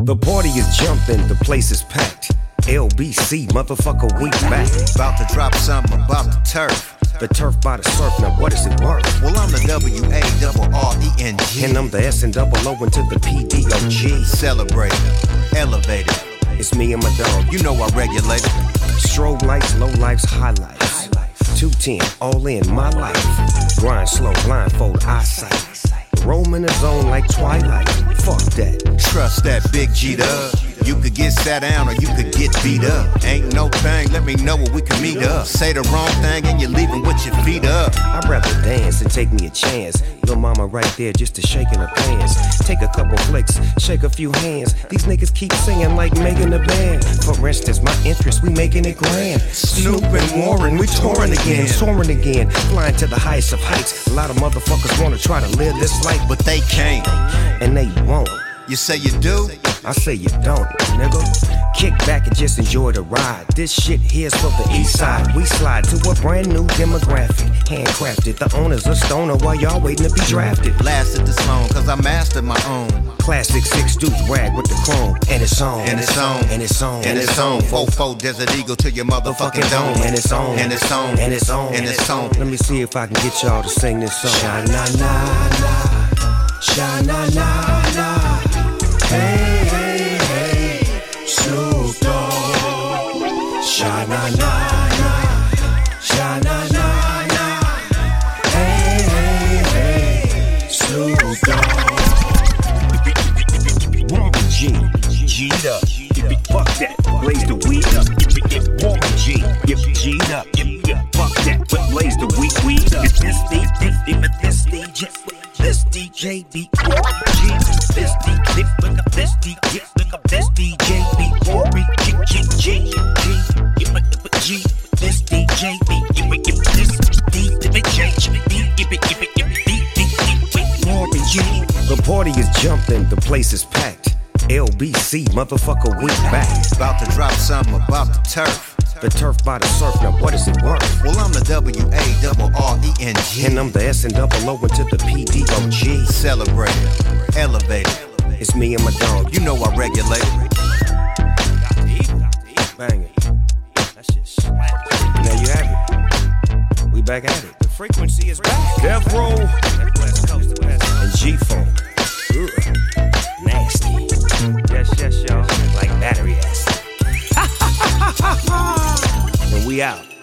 The party is jumping, the place is packed. LBC, motherfucker, we back. About to drop something about the turf. The turf by the surf, now what is it worth? Well, I'm the W-A-R-R-E-N-G. And I'm the S and double O into the P-D-O-G. Celebrate it, elevate it. It's me and my dog. You know I regulate it. Strobe lights, low lights, highlights. 210, all in my life. Grind slow, blindfold, eyesight. Roam in the zone like Twilight. Fuck that. Trust that big G-Dub. You could get sat down or you could get beat up. Ain't no thing, let me know where we can meet up. Say the wrong thing and you're leaving with your feet up. I'd rather dance than take me a chance. Lil' mama right there just to shake in her pants. Take a couple flicks, shake a few hands. These niggas keep singing like Megan the Band. For instance, my interest, we making it grand. Snoop and Warren, we touring again. Soaring again, flying to the highest of heights. A lot of motherfuckers wanna try to live this life, but they can't. And they won't. You say you do? I say you don't, nigga. Kick back and just enjoy the ride. This shit here's for the east side. We slide to a brand new demographic. Handcrafted, the owner's a stoner while y'all waiting to be drafted. Blasted this long cause I mastered my own. Classic 6 deuce rag with the chrome. And it's on. And it's on. And it's on. And it's on. 4-4 Desert Eagle to your motherfucking dome. And it's on. And it's on. And it's on. And it's on. Let me see if I can get y'all to sing this song. Sha-na-na-na. Sha-na-na-na. Hey, hey, hey, Snoop Dogg. Sha-na-na-na, sha-na-na-na. Hey, hey, hey, Snoop Dogg. Warren G, G'd up. Fuck that, blaze the weed up. Warren G, G'd up. Fuck that, but blaze the weed up. This DJ be G. This DJ, look up this DJ, look up this DJ be Warren G. This DJ be this Warren G. The party is jumping, the place is packed. LBC, motherfucker, we back. About to drop something about the turf. The turf by the surf, now what is it worth? Well, I'm the W-A-R-R-E-N-G. And I'm the S and double O into the P-D-O-G. Celebrate it, elevate it. It's me and my dog. You know I regulate it. Bang it. That shit slap. Now you have it. We back at it. The frequency is back. Death Row. West Coast to West. And G-Funk. Nasty. Yes, y'all. Like battery acid. And we out.